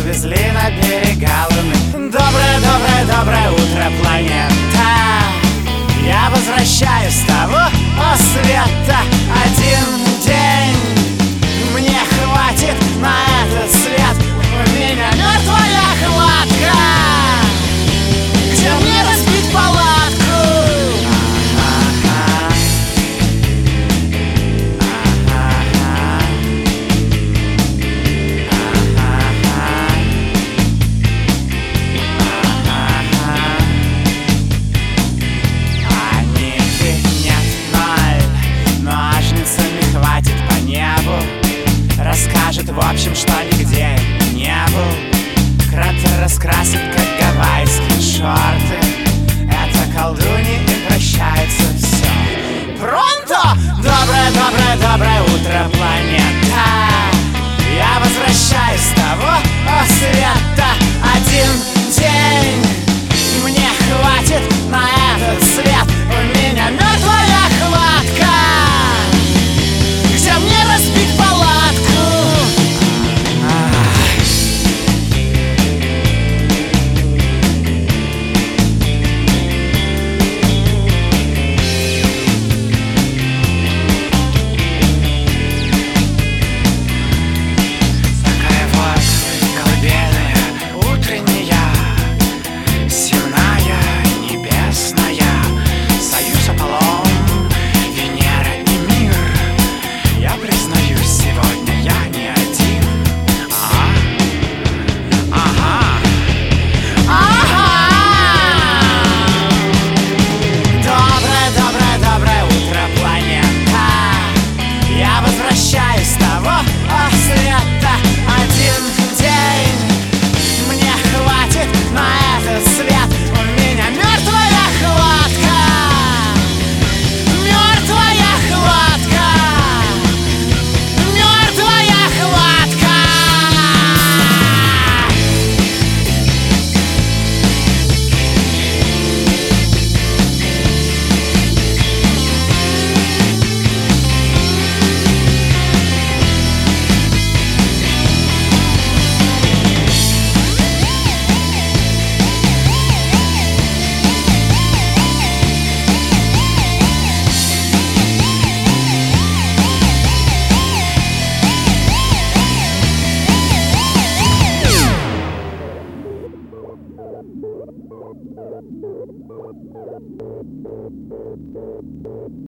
увезли на берега Луны. Доброе, доброе, доброе утро, планета. Я возвращаюсь с того света. Один день мне хватит на этот свет. У меня мертвая хватка. Где мне разбить палатку? Расскажет, в общем, что нигде не был. Кратер раскрасит, как гавайские шорты. Это колдуньи и прощается все. Пронто! Доброе, доброе, доброе утро, планета. Я возвращаюсь с того света. Один день мне хватит на этот свет. У меня мертвая хватка. Где мне разбить палатку? Возвращаюсь с того света. Один день мне хватит на этот свет. У меня мертвая хватка. Мертвая хватка. Мертвая хватка.